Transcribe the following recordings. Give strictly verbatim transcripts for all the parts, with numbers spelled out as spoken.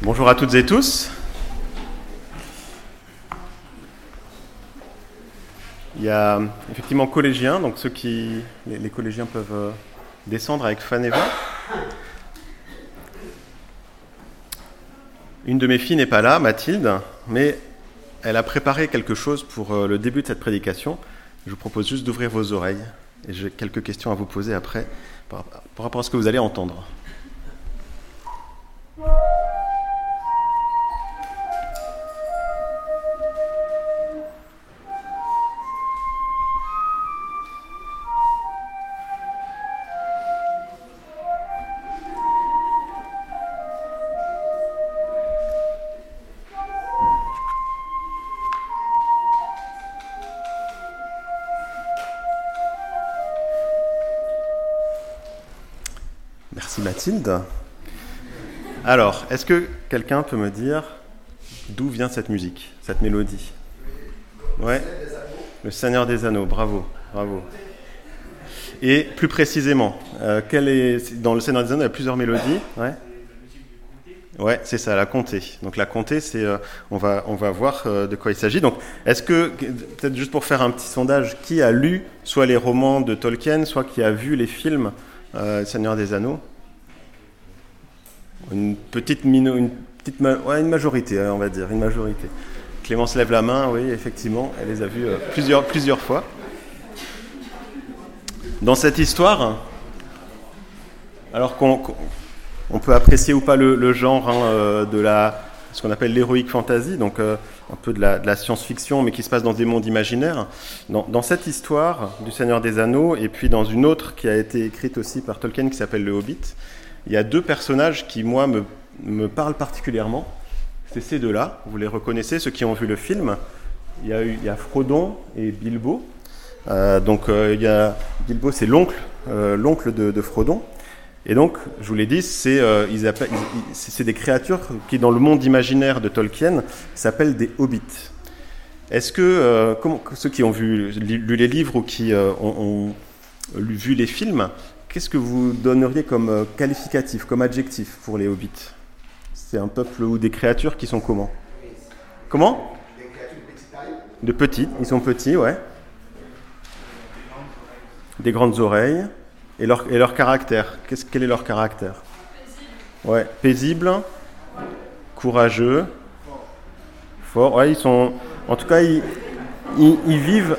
Bonjour à toutes et tous. Il y a effectivement collégiens, donc ceux qui, les, les collégiens peuvent euh, descendre avec Fan Eva. Une de mes filles n'est pas là, Mathilde, mais elle a préparé quelque chose pour euh, le début de cette prédication. Je vous propose juste d'ouvrir vos oreilles et j'ai quelques questions à vous poser après par, par rapport à ce que vous allez entendre. Merci Mathilde. Alors, est-ce que quelqu'un peut me dire d'où vient cette musique, cette mélodie ? Ouais. Le Seigneur des Anneaux, bravo, bravo. Et plus précisément, euh, quelle est, dans le Seigneur des Anneaux, il y a plusieurs mélodies. Ouais. Ouais, c'est ça, la comté. Donc la comté, c'est, euh, on va, on va voir euh, de quoi il s'agit. Donc, est-ce que, peut-être juste pour faire un petit sondage, qui a lu soit les romans de Tolkien, soit qui a vu les films euh, Seigneur des Anneaux ? Une petite mino, une petite, ma... ouais, une majorité, on va dire, une majorité. Clémence lève la main, oui, effectivement, elle les a vus euh, plusieurs, plusieurs fois. Dans cette histoire, alors qu'on, qu'on peut apprécier ou pas le, le genre hein, euh, de la, ce qu'on appelle l'héroïque fantasy, donc euh, un peu de la, de la science-fiction, mais qui se passe dans des mondes imaginaires. Dans, dans cette histoire du Seigneur des Anneaux, et puis dans une autre qui a été écrite aussi par Tolkien, qui s'appelle Le Hobbit, il y a deux personnages qui, moi, me, me parlent particulièrement. C'est ces deux-là, vous les reconnaissez, ceux qui ont vu le film. Il y a, eu, il y a Frodon et Bilbo. Euh, donc, euh, il y a, Bilbo, c'est l'oncle, euh, l'oncle de, de Frodon. Et donc, je vous l'ai dit, c'est, euh, ils appellent, ils, c'est des créatures qui, dans le monde imaginaire de Tolkien, s'appellent des hobbits. Est-ce que euh, comment, ceux qui ont vu, lu les livres ou qui euh, ont, ont vu les films, qu'est-ce que vous donneriez comme euh, qualificatif, comme adjectif pour les hobbits ? C'est un peuple ou des créatures qui sont comment ? Comment ? Des créatures de petite taille. De petites, ils sont petits, ouais. Des grandes oreilles. Et leur, et leur caractère, Qu'est-ce, quel est leur caractère ? Paisible. Ouais, paisible, courageux, fort. Ouais, ils sont. En tout cas, ils, ils, ils vivent.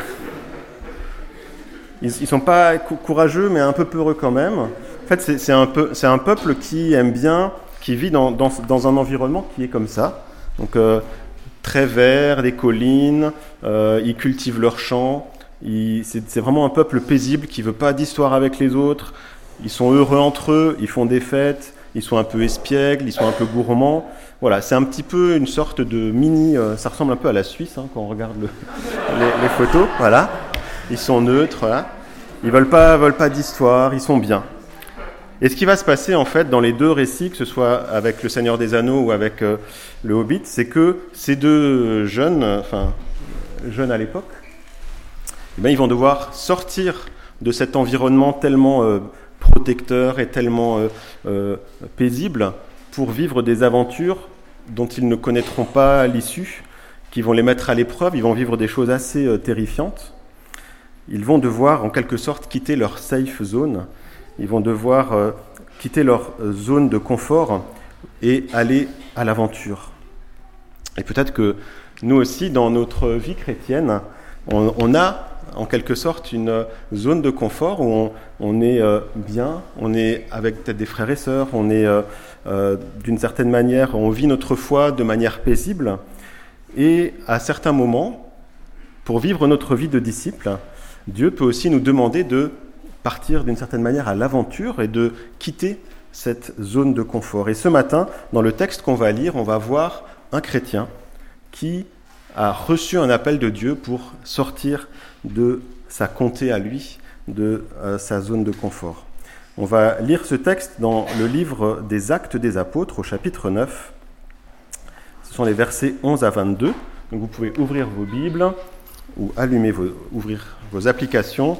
Ils ne sont pas courageux, mais un peu peureux quand même. En fait, c'est, c'est, un, peu, c'est un peuple qui aime bien, qui vit dans, dans, dans un environnement qui est comme ça. Donc, euh, très vert, des collines, euh, ils cultivent leurs champs. Ils, c'est, c'est vraiment un peuple paisible qui ne veut pas d'histoire avec les autres. Ils sont heureux entre eux, ils font des fêtes, ils sont un peu espiègles, ils sont un peu gourmands. Voilà, c'est un petit peu une sorte de mini... Euh, ça ressemble un peu à la Suisse, hein, quand on regarde le, les, les photos. Voilà. Ils sont neutres, voilà. Ils veulent pas, veulent pas d'histoire, ils sont bien. Et ce qui va se passer en fait dans les deux récits, que ce soit avec le Seigneur des Anneaux ou avec euh, le Hobbit, c'est que ces deux jeunes, enfin jeunes à l'époque, eh bien, ils vont devoir sortir de cet environnement tellement euh, protecteur et tellement euh, euh, paisible pour vivre des aventures dont ils ne connaîtront pas l'issue, qui vont les mettre à l'épreuve. Ils vont vivre des choses assez euh, terrifiantes. Ils vont devoir, en quelque sorte, quitter leur safe zone. Ils vont devoir euh, quitter leur zone de confort et aller à l'aventure. Et peut-être que nous aussi, dans notre vie chrétienne, on, on a, en quelque sorte, une zone de confort où on, on est euh, bien, on est avec peut-être des frères et sœurs, on est, euh, euh, d'une certaine manière, on vit notre foi de manière paisible. Et à certains moments, pour vivre notre vie de disciple, Dieu peut aussi nous demander de partir d'une certaine manière à l'aventure et de quitter cette zone de confort. Et ce matin, dans le texte qu'on va lire, on va voir un chrétien qui a reçu un appel de Dieu pour sortir de sa comté à lui, de euh, sa zone de confort. On va lire ce texte dans le livre des Actes des Apôtres, au chapitre neuf. Ce sont les versets onze à vingt-deux. Donc vous pouvez ouvrir vos Bibles ou allumer vos, ouvrir vos applications.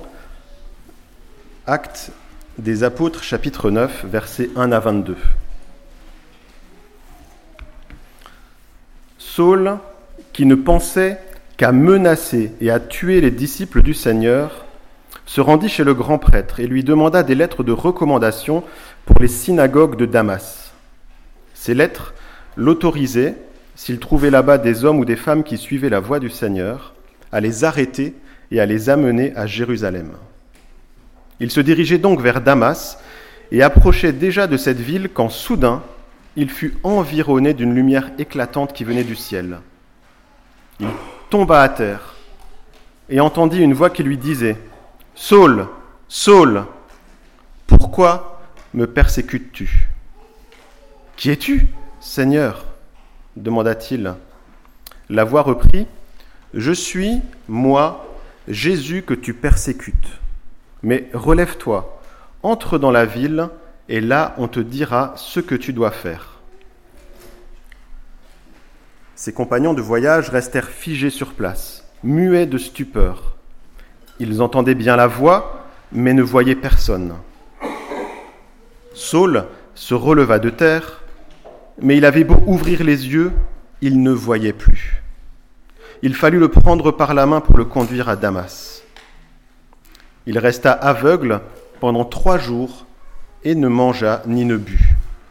Actes des Apôtres, chapitre neuf, versets un à vingt-deux. Saul, qui ne pensait qu'à menacer et à tuer les disciples du Seigneur, se rendit chez le grand prêtre et lui demanda des lettres de recommandation pour les synagogues de Damas. Ces lettres l'autorisaient, s'il trouvait là-bas des hommes ou des femmes qui suivaient la voie du Seigneur, à les arrêter et à les amener à Jérusalem. Il se dirigeait donc vers Damas et approchait déjà de cette ville quand soudain, il fut environné d'une lumière éclatante qui venait du ciel. Il tomba à terre et entendit une voix qui lui disait « Saul, Saul, pourquoi me persécutes-tu » ? « Qui es-tu, Seigneur » demanda-t-il. La voix reprit « Je suis, moi, Jésus que tu persécutes. Mais relève-toi, entre dans la ville, et là on te dira ce que tu dois faire. » Ses compagnons de voyage restèrent figés sur place, muets de stupeur. Ils entendaient bien la voix, mais ne voyaient personne. Saul se releva de terre, mais il avait beau ouvrir les yeux, il ne voyait plus. Il fallut le prendre par la main pour le conduire à Damas. Il resta aveugle pendant trois jours et ne mangea ni ne but.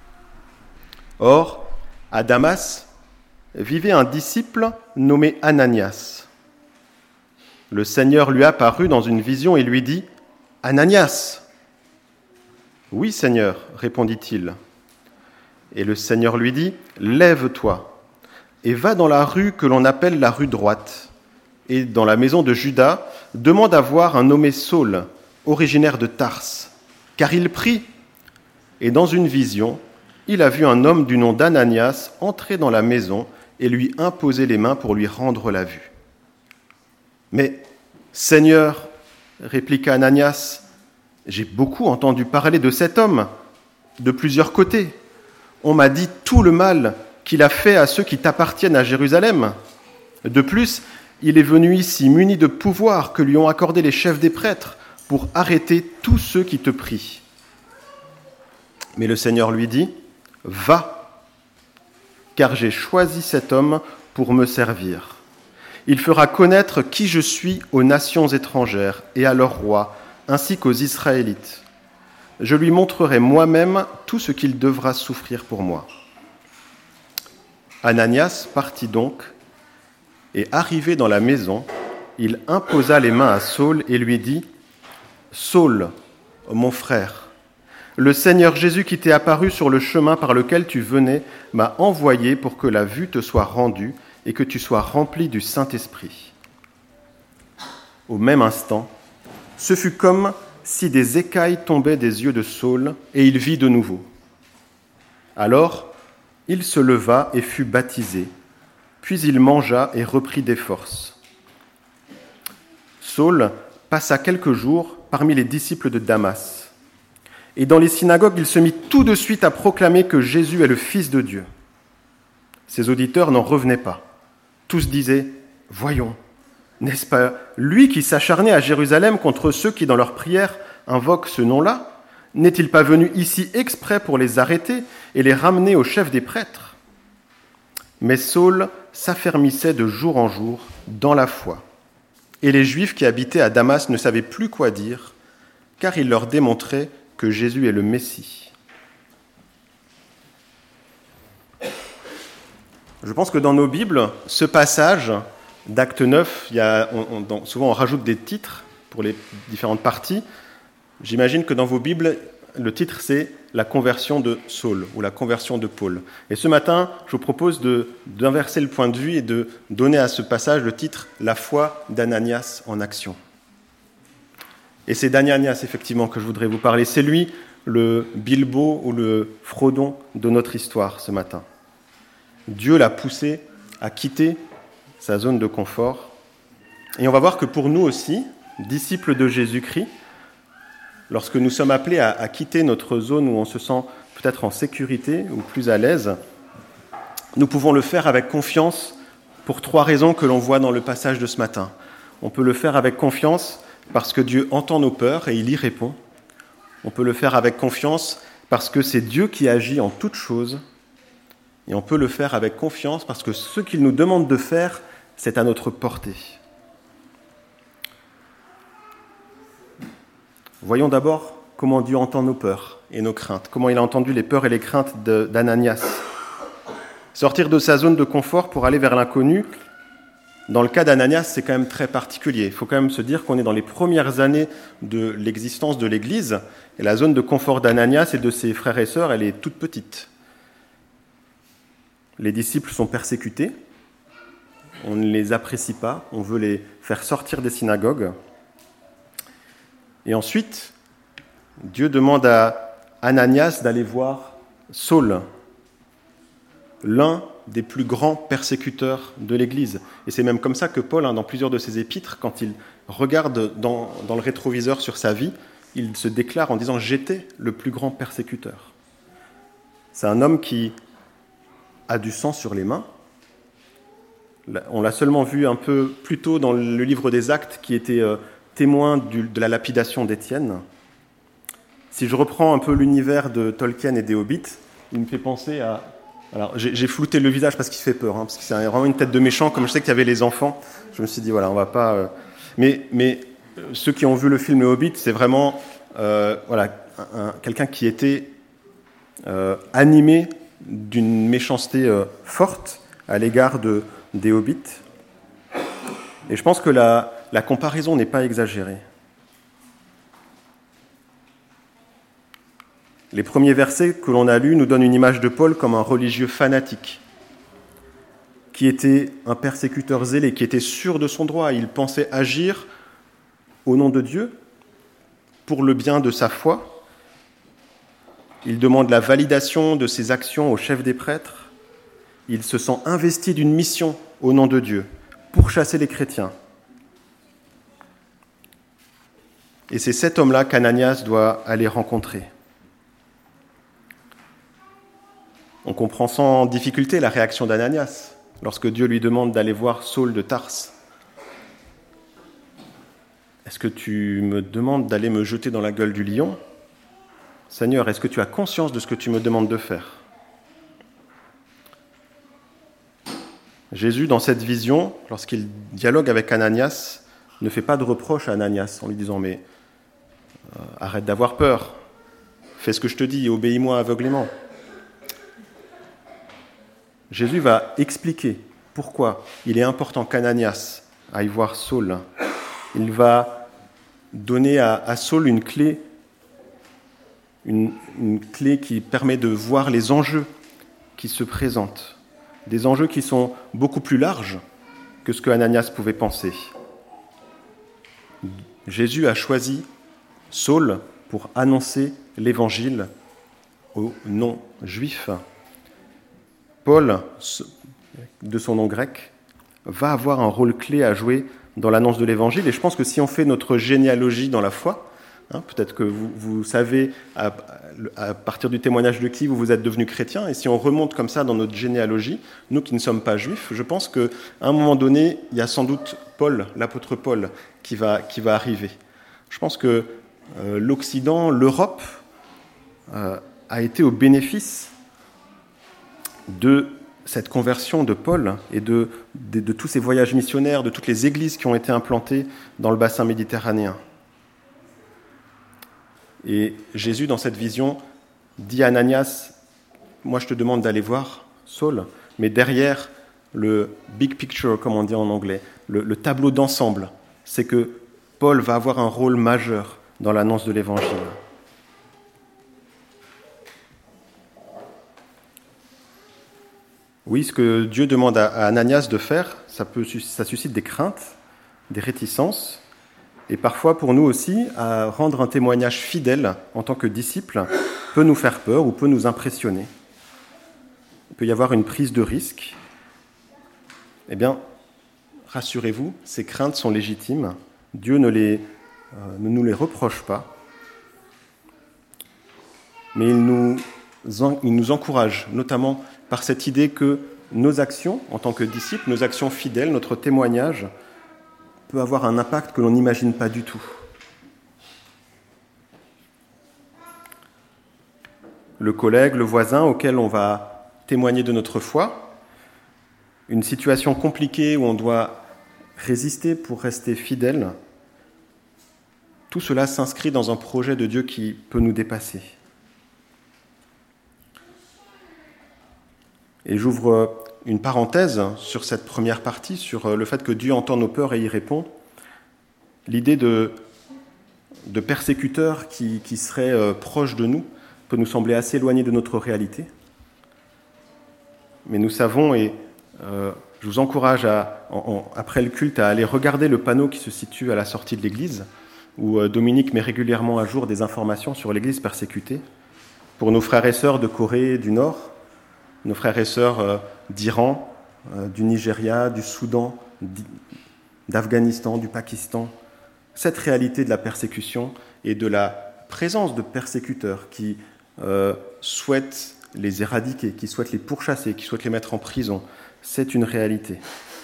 Or, à Damas, vivait un disciple nommé Ananias. Le Seigneur lui apparut dans une vision et lui dit « Ananias !»« Oui, Seigneur, répondit-il. Et le Seigneur lui dit « Lève-toi et va dans la rue que l'on appelle la rue droite, et dans la maison de Judas, demande à voir un nommé Saul, originaire de Tarse, car il prie. Et dans une vision, il a vu un homme du nom d'Ananias entrer dans la maison et lui imposer les mains pour lui rendre la vue. Mais, Seigneur, répliqua Ananias, j'ai beaucoup entendu parler de cet homme, de plusieurs côtés. On m'a dit tout le mal qu'il a fait à ceux qui t'appartiennent à Jérusalem. De plus, il est venu ici muni de pouvoir que lui ont accordé les chefs des prêtres pour arrêter tous ceux qui te prient. Mais le Seigneur lui dit, « Va, car j'ai choisi cet homme pour me servir. Il fera connaître qui je suis aux nations étrangères et à leurs rois, ainsi qu'aux Israélites. Je lui montrerai moi-même tout ce qu'il devra souffrir pour moi. » Ananias partit donc, et arrivé dans la maison, il imposa les mains à Saul et lui dit, « Saul, mon frère, le Seigneur Jésus qui t'est apparu sur le chemin par lequel tu venais m'a envoyé pour que la vue te soit rendue et que tu sois rempli du Saint-Esprit. » Au même instant, ce fut comme si des écailles tombaient des yeux de Saul, et il vit de nouveau. Alors, il se leva et fut baptisé, puis il mangea et reprit des forces. Saul passa quelques jours parmi les disciples de Damas, et dans les synagogues, il se mit tout de suite à proclamer que Jésus est le Fils de Dieu. Ses auditeurs n'en revenaient pas. Tous disaient « Voyons, n'est-ce pas lui qui s'acharnait à Jérusalem contre ceux qui, dans leurs prières, invoquent ce nom-là ? N'est-il pas venu ici exprès pour les arrêter et les ramener au chef des prêtres ?» Mais Saul s'affermissait de jour en jour dans la foi. Et les Juifs qui habitaient à Damas ne savaient plus quoi dire, car il leur démontrait que Jésus est le Messie. Je pense que dans nos Bibles, ce passage d'Acte neuf, il y a, on, on, souvent on rajoute des titres pour les différentes parties. J'imagine que dans vos Bibles, le titre c'est « La conversion de Saul » ou « La conversion de Paul ». Et ce matin, je vous propose de, d'inverser le point de vue et de donner à ce passage le titre « La foi d'Ananias en action ». Et c'est d'Ananias, effectivement, que je voudrais vous parler. C'est lui, le Bilbo ou le Frodon de notre histoire ce matin. Dieu l'a poussé à quitter sa zone de confort. Et on va voir que pour nous aussi, disciples de Jésus-Christ, lorsque nous sommes appelés à, à quitter notre zone où on se sent peut-être en sécurité ou plus à l'aise, nous pouvons le faire avec confiance pour trois raisons que l'on voit dans le passage de ce matin. On peut le faire avec confiance parce que Dieu entend nos peurs et il y répond. On peut le faire avec confiance parce que c'est Dieu qui agit en toutes choses. Et on peut le faire avec confiance parce que ce qu'il nous demande de faire, c'est à notre portée. Voyons d'abord comment Dieu entend nos peurs et nos craintes, comment il a entendu les peurs et les craintes de, d'Ananias. Sortir de sa zone de confort pour aller vers l'inconnu, dans le cas d'Ananias, c'est quand même très particulier. Il faut quand même se dire qu'on est dans les premières années de l'existence de l'Église, et la zone de confort d'Ananias et de ses frères et sœurs, elle est toute petite. Les disciples sont persécutés, on ne les apprécie pas, on veut les faire sortir des synagogues. Et ensuite, Dieu demande à Ananias d'aller voir Saul, l'un des plus grands persécuteurs de l'Église. Et c'est même comme ça que Paul, hein, dans plusieurs de ses épîtres, quand il regarde dans, dans le rétroviseur sur sa vie, il se déclare en disant « J'étais le plus grand persécuteur ». C'est un homme qui a du sang sur les mains. On l'a seulement vu un peu plus tôt dans le livre des Actes, qui était euh, témoin du, de la lapidation d'Étienne. Si je reprends un peu l'univers de Tolkien et des Hobbits, il me fait penser à... Alors, j'ai, j'ai flouté le visage parce qu'il fait peur, hein, parce que c'est vraiment une tête de méchant, comme je sais qu'il y avait les enfants. Je me suis dit, voilà, on va pas... Euh... Mais, mais ceux qui ont vu le film Le Hobbit, c'est vraiment euh, voilà, un, un, quelqu'un qui était euh, animé d'une méchanceté euh, forte à l'égard de, des Hobbits. Et je pense que la, la comparaison n'est pas exagérée. Les premiers versets que l'on a lus nous donnent une image de Paul comme un religieux fanatique, qui était un persécuteur zélé, qui était sûr de son droit. Il pensait agir au nom de Dieu, pour le bien de sa foi. Il demande la validation de ses actions au chef des prêtres. Il se sent investi d'une mission au nom de Dieu, pour chasser les chrétiens. Et c'est cet homme-là qu'Ananias doit aller rencontrer. On comprend sans difficulté la réaction d'Ananias lorsque Dieu lui demande d'aller voir Saul de Tarse. Est-ce que tu me demandes d'aller me jeter dans la gueule du lion ? Seigneur, est-ce que tu as conscience de ce que tu me demandes de faire ? Jésus, dans cette vision, lorsqu'il dialogue avec Ananias, ne fait pas de reproche à Ananias en lui disant « Mais euh, arrête d'avoir peur, fais ce que je te dis et obéis-moi aveuglément ». Jésus va expliquer pourquoi il est important qu'Ananias aille voir Saul. Il va donner à, à Saul une clé, une, une clé qui permet de voir les enjeux qui se présentent, des enjeux qui sont beaucoup plus larges que ce que Ananias pouvait penser. Jésus a choisi Saul pour annoncer l'évangile aux non-juifs. Paul, de son nom grec, va avoir un rôle clé à jouer dans l'annonce de l'Évangile. Et je pense que si on fait notre généalogie dans la foi, hein, peut-être que vous, vous savez à, à partir du témoignage de qui vous vous êtes devenu chrétien, et si on remonte comme ça dans notre généalogie, nous qui ne sommes pas juifs, je pense qu'à un moment donné, il y a sans doute Paul, l'apôtre Paul, qui va, qui va arriver. Je pense que euh, l'Occident, l'Europe, euh, a été au bénéfice de cette conversion de Paul et de, de, de tous ces voyages missionnaires, de toutes les églises qui ont été implantées dans le bassin méditerranéen. Et Jésus, dans cette vision, dit à Ananias, « Moi, je te demande d'aller voir Saul, mais derrière le big picture, comme on dit en anglais, le, le tableau d'ensemble, c'est que Paul va avoir un rôle majeur dans l'annonce de l'Évangile. » Oui, ce que Dieu demande à Ananias de faire, ça, peut, ça suscite des craintes, des réticences, et parfois pour nous aussi, à rendre un témoignage fidèle en tant que disciple peut nous faire peur ou peut nous impressionner. Il peut y avoir une prise de risque. Eh bien, rassurez-vous, ces craintes sont légitimes. Dieu ne, les, euh, ne nous les reproche pas, mais il nous, il nous encourage, notamment par cette idée que nos actions, en tant que disciples, nos actions fidèles, notre témoignage, peut avoir un impact que l'on n'imagine pas du tout. Le collègue, le voisin auquel on va témoigner de notre foi, une situation compliquée où on doit résister pour rester fidèle, tout cela s'inscrit dans un projet de Dieu qui peut nous dépasser. Et j'ouvre une parenthèse sur cette première partie, sur le fait que Dieu entend nos peurs et y répond. L'idée de, de persécuteurs qui, qui seraient euh, proches de nous peut nous sembler assez éloignée de notre réalité. Mais nous savons, et euh, je vous encourage à, en, en, après le culte à aller regarder le panneau qui se situe à la sortie de l'église, où euh, Dominique met régulièrement à jour des informations sur l'église persécutée, pour nos frères et sœurs de Corée du Nord, nos frères et sœurs euh, d'Iran, euh, du Nigeria, du Soudan, d'Afghanistan, du Pakistan. Cette réalité de la persécution et de la présence de persécuteurs qui euh, souhaitent les éradiquer, qui souhaitent les pourchasser, qui souhaitent les mettre en prison, c'est une réalité.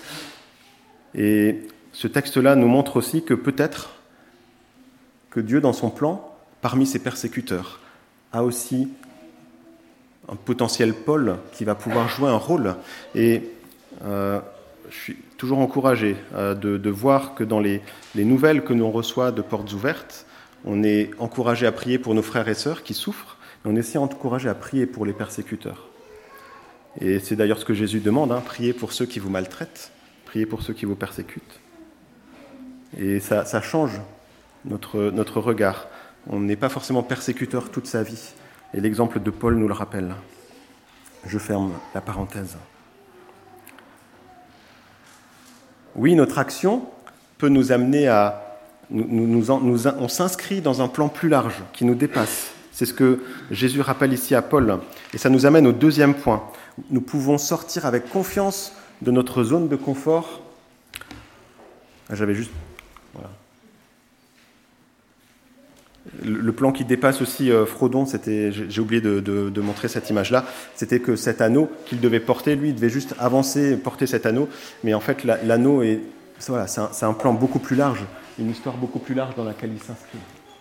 Et ce texte-là nous montre aussi que peut-être que Dieu, dans son plan, parmi ses persécuteurs, a aussi un potentiel Paul qui va pouvoir jouer un rôle. Et euh, je suis toujours encouragé euh, de, de voir que dans les, les nouvelles que nous reçoit de Portes Ouvertes, on est encouragé à prier pour nos frères et sœurs qui souffrent, mais on est aussi encouragé à prier pour les persécuteurs. Et c'est d'ailleurs ce que Jésus demande, hein, priez pour ceux qui vous maltraitent, priez pour ceux qui vous persécutent. Et ça, ça change notre, notre regard. On n'est pas forcément persécuteur toute sa vie. Et l'exemple de Paul nous le rappelle. Je ferme la parenthèse. Oui, notre action peut nous amener à... Nous, nous, nous, nous, on s'inscrit dans un plan plus large qui nous dépasse. C'est ce que Jésus rappelle ici à Paul. Et ça nous amène au deuxième point. Nous pouvons sortir avec confiance de notre zone de confort. J'avais juste... Voilà. Le plan qui dépasse aussi euh, Frodon, c'était, j'ai oublié de, de, de montrer cette image-là, c'était que cet anneau qu'il devait porter, lui, il devait juste avancer, porter cet anneau, mais en fait, la, l'anneau, est, voilà, c'est, un, c'est un plan beaucoup plus large, une histoire beaucoup plus large dans laquelle il s'inscrit.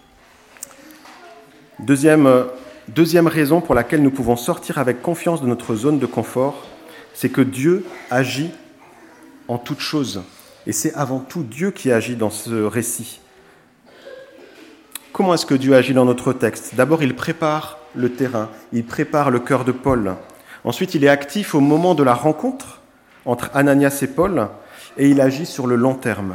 Deuxième, euh, deuxième raison pour laquelle nous pouvons sortir avec confiance de notre zone de confort, c'est que Dieu agit en toutes choses, et c'est avant tout Dieu qui agit dans ce récit. Comment est-ce que Dieu agit dans notre texte ? D'abord, il prépare le terrain, il prépare le cœur de Paul. Ensuite, il est actif au moment de la rencontre entre Ananias et Paul, et il agit sur le long terme.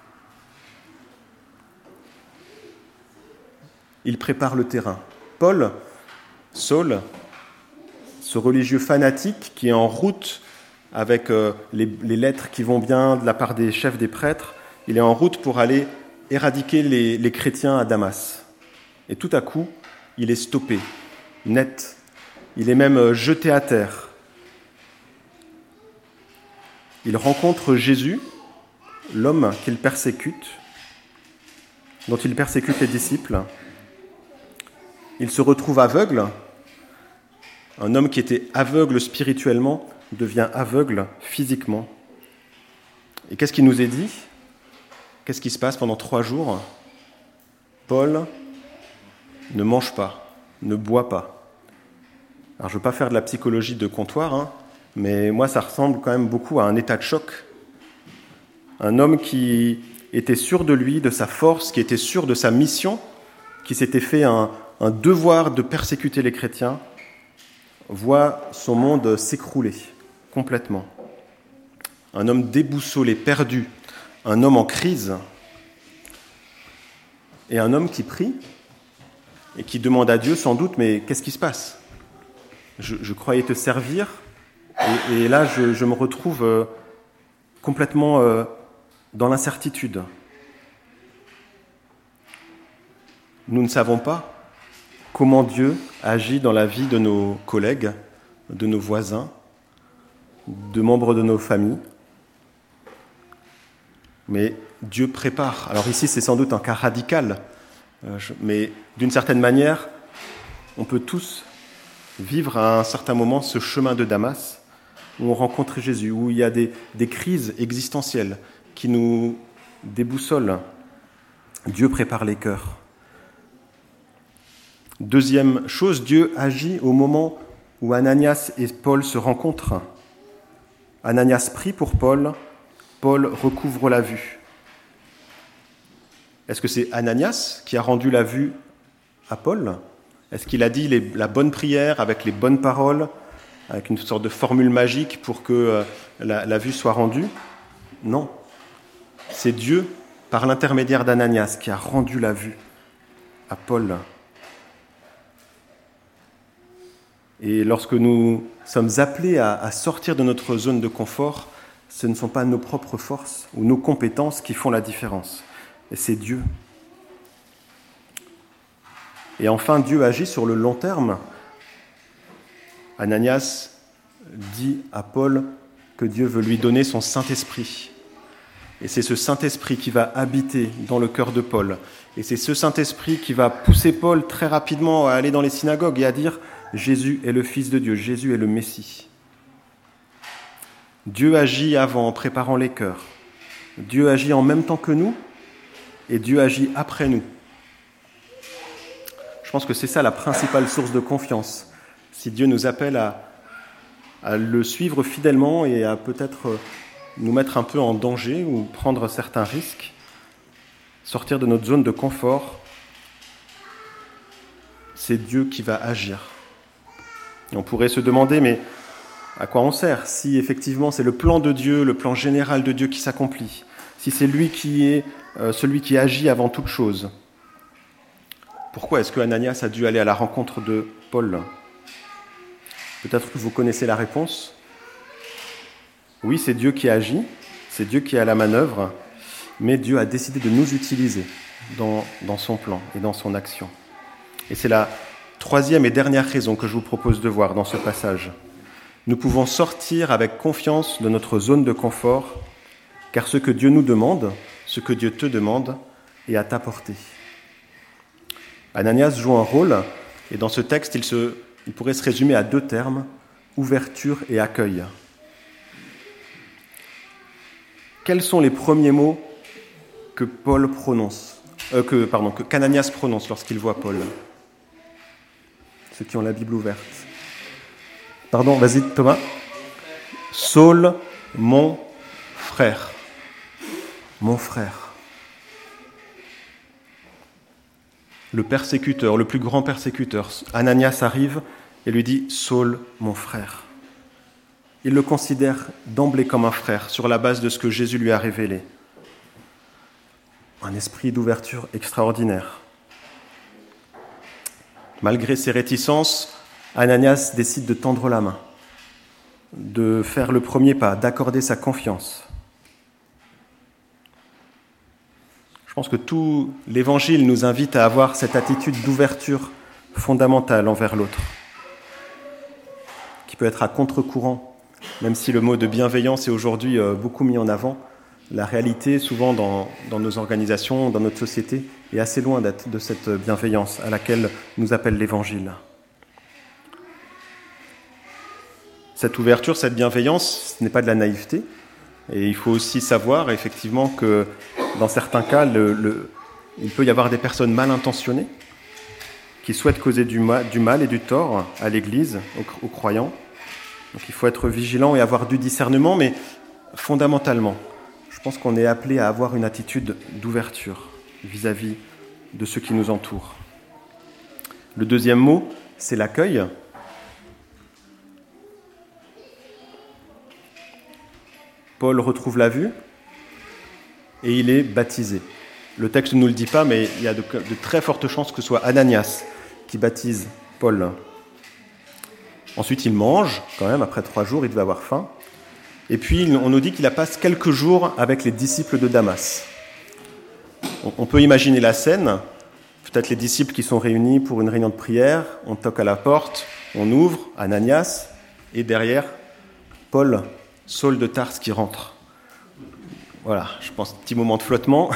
Il prépare le terrain. Paul, Saul, ce religieux fanatique qui est en route avec euh, les, les lettres qui vont bien de la part des chefs des prêtres, il est en route pour aller éradiquer les, les chrétiens à Damas. Et tout à coup, il est stoppé, net. Il est même jeté à terre. Il rencontre Jésus, l'homme qu'il persécute, dont il persécute les disciples. Il se retrouve aveugle. Un homme qui était aveugle spirituellement devient aveugle physiquement. Et qu'est-ce qui nous est dit ? Qu'est-ce qui se passe pendant trois jours ? Paul ne mange pas, ne boit pas. Alors je ne veux pas faire de la psychologie de comptoir, hein, mais moi ça ressemble quand même beaucoup à un état de choc. Un homme qui était sûr de lui, de sa force, qui était sûr de sa mission, qui s'était fait un, un devoir de persécuter les chrétiens, voit son monde s'écrouler complètement. Un homme déboussolé, perdu, un homme en crise, et un homme qui prie et qui demande à Dieu sans doute, mais qu'est-ce qui se passe ? je, je croyais te servir, et, et là je, je me retrouve euh, complètement euh, dans l'incertitude. Nous ne savons pas comment Dieu agit dans la vie de nos collègues, de nos voisins, de membres de nos familles. Mais Dieu prépare. Alors ici, c'est sans doute un cas radical, euh, je, mais d'une certaine manière, on peut tous vivre à un certain moment ce chemin de Damas, où on rencontre Jésus, où il y a des, des crises existentielles qui nous déboussolent. Dieu prépare les cœurs. Deuxième chose, Dieu agit au moment où Ananias et Paul se rencontrent. Ananias prie pour Paul, Paul recouvre la vue. Est-ce que c'est Ananias qui a rendu la vue à Paul ? Est-ce qu'il a dit les, la bonne prière avec les bonnes paroles, avec une sorte de formule magique pour que euh, la, la vue soit rendue ? Non. C'est Dieu, par l'intermédiaire d'Ananias, qui a rendu la vue à Paul. Et lorsque nous sommes appelés à, à sortir de notre zone de confort, ce ne sont pas nos propres forces ou nos compétences qui font la différence. Et c'est Dieu. Et enfin, Dieu agit sur le long terme. Ananias dit à Paul que Dieu veut lui donner son Saint-Esprit. Et c'est ce Saint-Esprit qui va habiter dans le cœur de Paul. Et c'est ce Saint-Esprit qui va pousser Paul très rapidement à aller dans les synagogues et à dire « Jésus est le Fils de Dieu, Jésus est le Messie ». Dieu agit avant en préparant les cœurs. Dieu agit en même temps que nous et Dieu agit après nous. Je pense que c'est ça la principale source de confiance. Si Dieu nous appelle à, à le suivre fidèlement et à peut-être nous mettre un peu en danger ou prendre certains risques, sortir de notre zone de confort, c'est Dieu qui va agir. Et on pourrait se demander, mais à quoi on sert si effectivement c'est le plan de Dieu, le plan général de Dieu qui s'accomplit, si c'est lui qui est euh, celui qui agit avant toute chose? Pourquoi est-ce que Ananias a dû aller à la rencontre de Paul? Peut-être que vous connaissez la réponse. Oui, c'est Dieu qui agit, c'est Dieu qui est à la manœuvre, mais Dieu a décidé de nous utiliser dans, dans son plan et dans son action. Et c'est la troisième et dernière raison que je vous propose de voir dans ce passage. Nous pouvons sortir avec confiance de notre zone de confort, car ce que Dieu nous demande, ce que Dieu te demande, est à ta portée. Ananias joue un rôle, et dans ce texte, il, se, il pourrait se résumer à deux termes, ouverture et accueil. Quels sont les premiers mots que Paul prononce, euh, que, pardon, que qu'Ananias prononce lorsqu'il voit Paul? Ceux qui ont la Bible ouverte. Pardon, vas-y Thomas. Saul, mon frère. Mon frère. Le persécuteur, le plus grand persécuteur, Ananias arrive et lui dit « Saul, mon frère ». Il le considère d'emblée comme un frère sur la base de ce que Jésus lui a révélé. Un esprit d'ouverture extraordinaire. Malgré ses réticences, Ananias décide de tendre la main, de faire le premier pas, d'accorder sa confiance. Je pense que tout l'Évangile nous invite à avoir cette attitude d'ouverture fondamentale envers l'autre, qui peut être à contre-courant, même si le mot de bienveillance est aujourd'hui beaucoup mis en avant. La réalité, souvent dans, dans nos organisations, dans notre société, est assez loin d'être de cette bienveillance à laquelle nous appelle l'Évangile. Cette ouverture, cette bienveillance, ce n'est pas de la naïveté. Et il faut aussi savoir, effectivement, que dans certains cas, le, le, il peut y avoir des personnes mal intentionnées qui souhaitent causer du mal, du mal et du tort à l'Église, aux, aux croyants. Donc il faut être vigilant et avoir du discernement, mais fondamentalement, je pense qu'on est appelé à avoir une attitude d'ouverture vis-à-vis de ceux qui nous entourent. Le deuxième mot, c'est l'accueil. Paul retrouve la vue et il est baptisé. Le texte ne nous le dit pas, mais il y a de, de très fortes chances que ce soit Ananias qui baptise Paul. Ensuite, il mange, quand même, après trois jours, il devait avoir faim. Et puis, on nous dit qu'il passe quelques jours avec les disciples de Damas. On peut imaginer la scène, peut-être les disciples qui sont réunis pour une réunion de prière, on toque à la porte, on ouvre, Ananias, et derrière, Paul, Saul de Tarse qui rentre. Voilà, je pense, petit moment de flottement.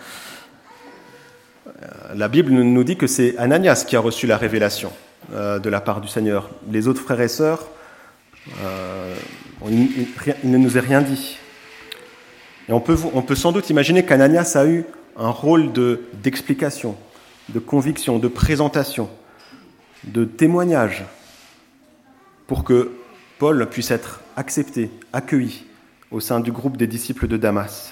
La Bible nous dit que c'est Ananias qui a reçu la révélation euh, de la part du Seigneur. Les autres frères et sœurs, euh, il, il, il ne nous est rien dit. Et on peut, on peut sans doute imaginer qu'Ananias a eu un rôle de, d'explication, de conviction, de présentation, de témoignage. pour que Paul puisse être accepté, accueilli au sein du groupe des disciples de Damas.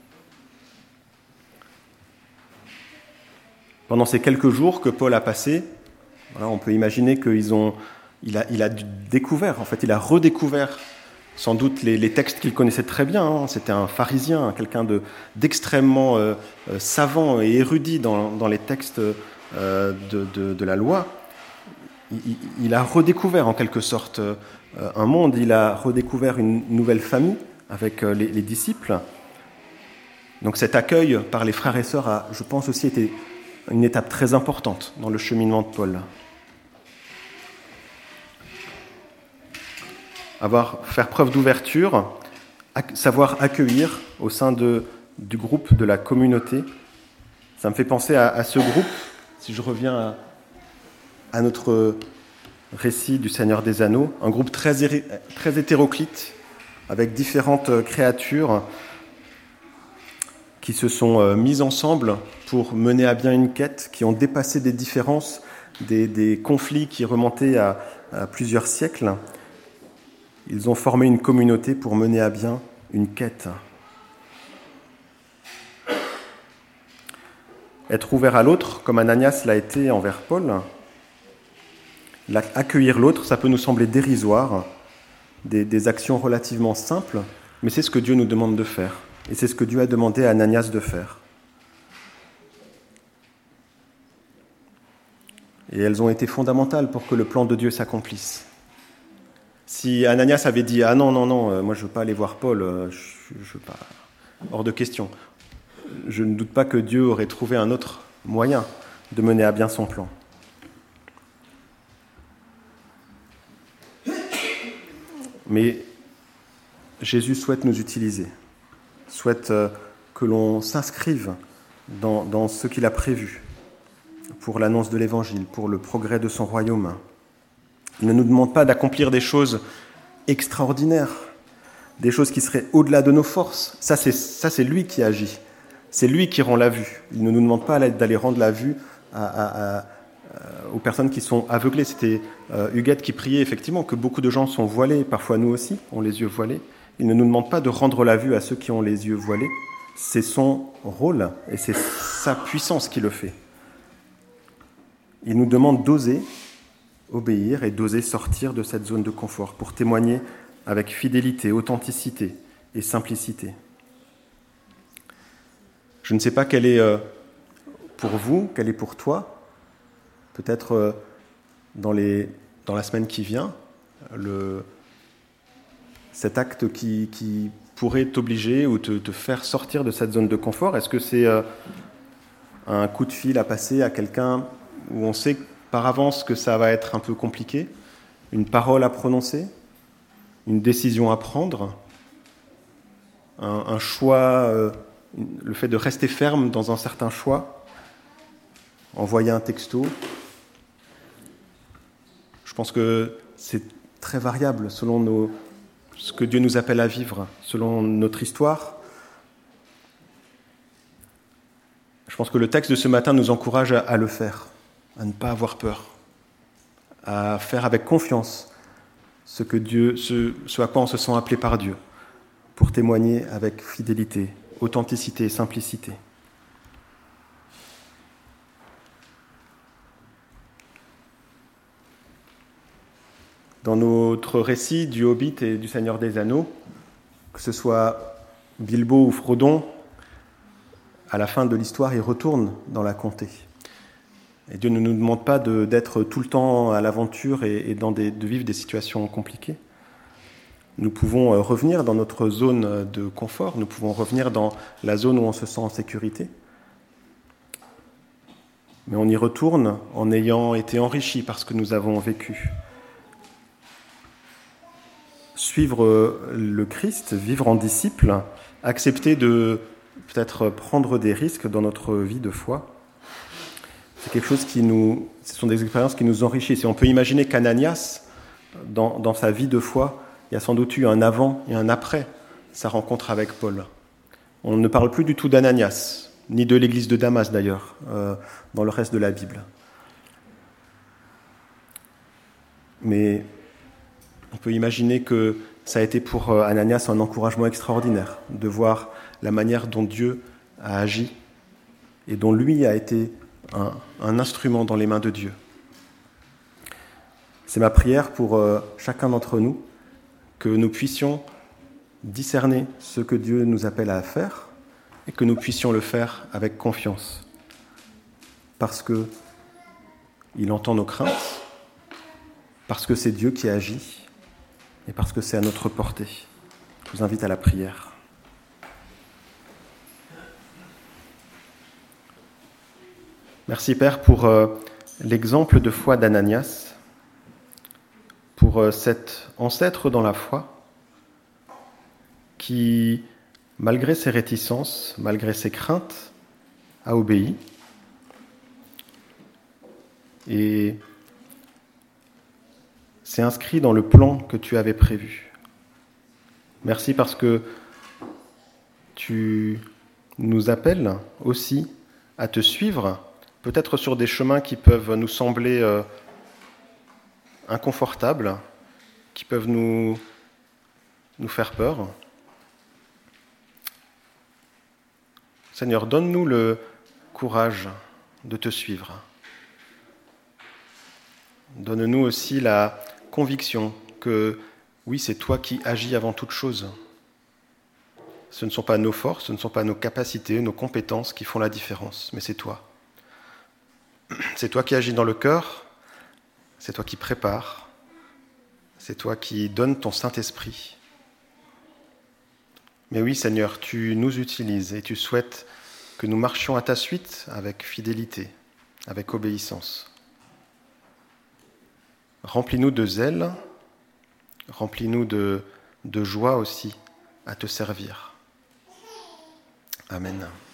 Pendant ces quelques jours que Paul a passés, voilà, on peut imaginer qu'il ont, il a, il a découvert, en fait, il a redécouvert sans doute les, les textes qu'il connaissait très bien. Hein. C'était un pharisien, quelqu'un de, d'extrêmement euh, euh, savant et érudit dans, dans les textes euh, de, de, de la loi. Il, il a redécouvert en quelque sorte euh, un monde, il a redécouvert une nouvelle famille avec euh, les, les disciples. Donc cet accueil par les frères et sœurs a, je pense, aussi été une étape très importante dans le cheminement de Paul. Avoir, faire preuve d'ouverture, ac- savoir accueillir au sein de, du groupe, de la communauté. Ça me fait penser à, à ce groupe, si je reviens à, à notre récit du Seigneur des Anneaux, un groupe très, éré, très hétéroclite, avec différentes créatures qui se sont euh, mises ensemble pour mener à bien une quête, qui ont dépassé des différences, des, des conflits qui remontaient à, à plusieurs siècles. Ils ont formé une communauté pour mener à bien une quête. Être ouvert à l'autre, comme Ananias l'a été envers Paul, accueillir l'autre, ça peut nous sembler dérisoire, des, des actions relativement simples, mais c'est ce que Dieu nous demande de faire. Et c'est ce que Dieu a demandé à Ananias de faire. Et elles ont été fondamentales pour que le plan de Dieu s'accomplisse. Si Ananias avait dit « Ah non, non, non, moi je ne veux pas aller voir Paul, je, je veux pas... hors de question », je ne doute pas que Dieu aurait trouvé un autre moyen de mener à bien son plan. Mais Jésus souhaite nous utiliser, souhaite que l'on s'inscrive dans, dans ce qu'il a prévu pour l'annonce de l'Évangile, pour le progrès de son royaume. Il ne nous demande pas d'accomplir des choses extraordinaires, des choses qui seraient au-delà de nos forces. Ça, c'est, ça, c'est lui qui agit. C'est lui qui rend la vue. Il ne nous demande pas d'aller rendre la vue à, à, à, aux personnes qui sont aveuglées. C'était euh, Huguette qui priait effectivement que beaucoup de gens sont voilés, parfois nous aussi, ont les yeux voilés. Il ne nous demande pas de rendre la vue à ceux qui ont les yeux voilés. C'est son rôle et c'est sa puissance qui le fait. Il nous demande d'oser obéir et d'oser sortir de cette zone de confort pour témoigner avec fidélité, authenticité et simplicité. Je ne sais pas quelle est euh, pour vous, quelle est pour toi, peut-être euh, dans, les, dans la semaine qui vient, le, cet acte qui, qui pourrait t'obliger ou te, te faire sortir de cette zone de confort. Est-ce que c'est euh, un coup de fil à passer à quelqu'un où on sait par avance que ça va être un peu compliqué, une parole à prononcer, une décision à prendre, un, un choix, euh, le fait de rester ferme dans un certain choix, envoyer un texto. Je pense que c'est très variable selon nos, ce que Dieu nous appelle à vivre, selon notre histoire. Je pense que le texte de ce matin nous encourage à, à le faire, à ne pas avoir peur, à faire avec confiance ce, que Dieu, ce, ce à quoi on se sent appelé par Dieu, pour témoigner avec fidélité, authenticité et simplicité. Dans notre récit du Hobbit et du Seigneur des Anneaux, que ce soit Bilbo ou Frodon, à la fin de l'histoire, ils retournent dans la comté. Et Dieu ne nous demande pas de, d'être tout le temps à l'aventure et, et dans des, de vivre des situations compliquées. Nous pouvons revenir dans notre zone de confort, nous pouvons revenir dans la zone où on se sent en sécurité. Mais on y retourne en ayant été enrichis par ce que nous avons vécu. Suivre le Christ, vivre en disciple, accepter de peut-être prendre des risques dans notre vie de foi, c'est quelque chose qui nous, ce sont des expériences qui nous enrichissent. Et on peut imaginer qu'Ananias, dans, dans sa vie de foi, il y a sans doute eu un avant et un après sa rencontre avec Paul. On ne parle plus du tout d'Ananias, ni de l'église de Damas d'ailleurs, euh, dans le reste de la Bible. Mais On peut imaginer que ça a été pour Ananias un encouragement extraordinaire de voir la manière dont Dieu a agi et dont lui a été un, un instrument dans les mains de Dieu. C'est ma prière pour euh, chacun d'entre nous, que nous puissions discerner ce que Dieu nous appelle à faire et que nous puissions le faire avec confiance. Parce qu'il entend nos craintes, parce que c'est Dieu qui agit et parce que c'est à notre portée. Je vous invite à la prière. Merci Père pour euh, l'exemple de foi d'Ananias, pour euh, cet ancêtre dans la foi qui, malgré ses réticences, malgré ses craintes, a obéi et s'est inscrit dans le plan que tu avais prévu. Merci parce que tu nous appelles aussi à te suivre, peut-être sur des chemins qui peuvent nous sembler euh, inconfortables, qui peuvent nous, nous faire peur. Seigneur, donne-nous le courage de te suivre. Donne-nous aussi la conviction que, oui, c'est toi qui agis avant toute chose. Ce ne sont pas nos forces, ce ne sont pas nos capacités, nos compétences qui font la différence, mais c'est toi. C'est toi qui agis dans le cœur, c'est toi qui prépares, c'est toi qui donnes ton Saint-Esprit. Mais oui, Seigneur, tu nous utilises et tu souhaites que nous marchions à ta suite avec fidélité, avec obéissance. Remplis-nous de zèle, remplis-nous de, de joie aussi à te servir. Amen.